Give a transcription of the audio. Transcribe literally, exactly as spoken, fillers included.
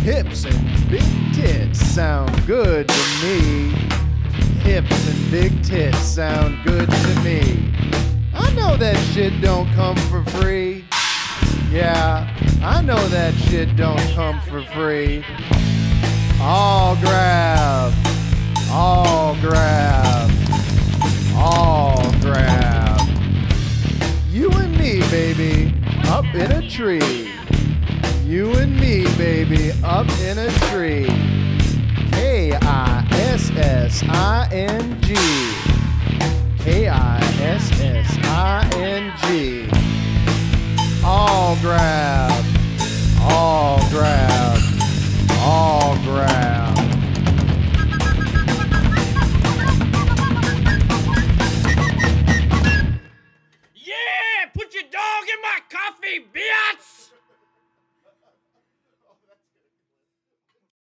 Hips and big tits sound good to me. Hips and big tits sound good to me. I know that shit don't come for free. Yeah, I know that shit don't come for free. All grab, all grab, all grab. You and me, baby, up in a tree. You and me, baby, up in a tree. K I S S I N G. K I S S I N G. All grab, all grab, all grab. Yeah, put your dog in my coffee, bitch!